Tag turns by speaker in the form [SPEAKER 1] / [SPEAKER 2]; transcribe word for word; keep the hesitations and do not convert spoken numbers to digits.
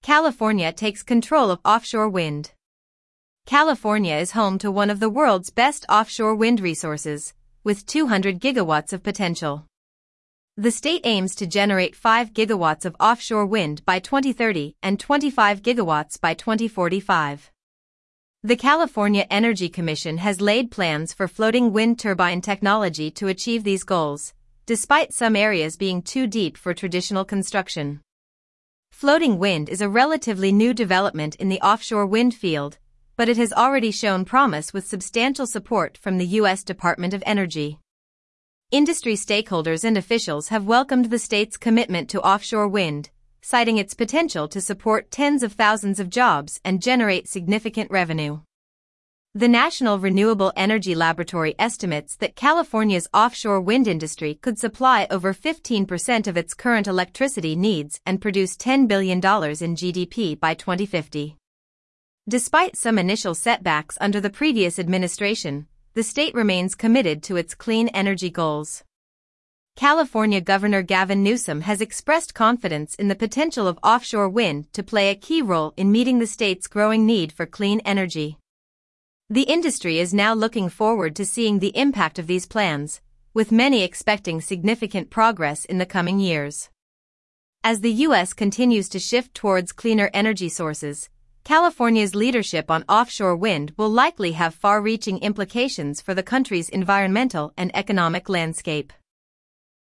[SPEAKER 1] California takes control of offshore wind. California is home to one of the world's best offshore wind resources, with two hundred gigawatts of potential. The state aims to generate five gigawatts of offshore wind by twenty thirty and twenty-five gigawatts by twenty forty-five. The California Energy Commission has laid plans for floating wind turbine technology to achieve these goals, despite some areas being too deep for traditional construction. Floating wind is a relatively new development in the offshore wind field, but it has already shown promise with substantial support from the U S Department of Energy. Industry stakeholders and officials have welcomed the state's commitment to offshore wind, citing its potential to support tens of thousands of jobs and generate significant revenue. The National Renewable Energy Laboratory estimates that California's offshore wind industry could supply over fifteen percent of its current electricity needs and produce ten billion dollars in G D P by twenty fifty. Despite some initial setbacks under the previous administration, the state remains committed to its clean energy goals. California Governor Gavin Newsom has expressed confidence in the potential of offshore wind to play a key role in meeting the state's growing need for clean energy. The industry is now looking forward to seeing the impact of these plans, with many expecting significant progress in the coming years. As the U S continues to shift towards cleaner energy sources, California's leadership on offshore wind will likely have far-reaching implications for the country's environmental and economic landscape.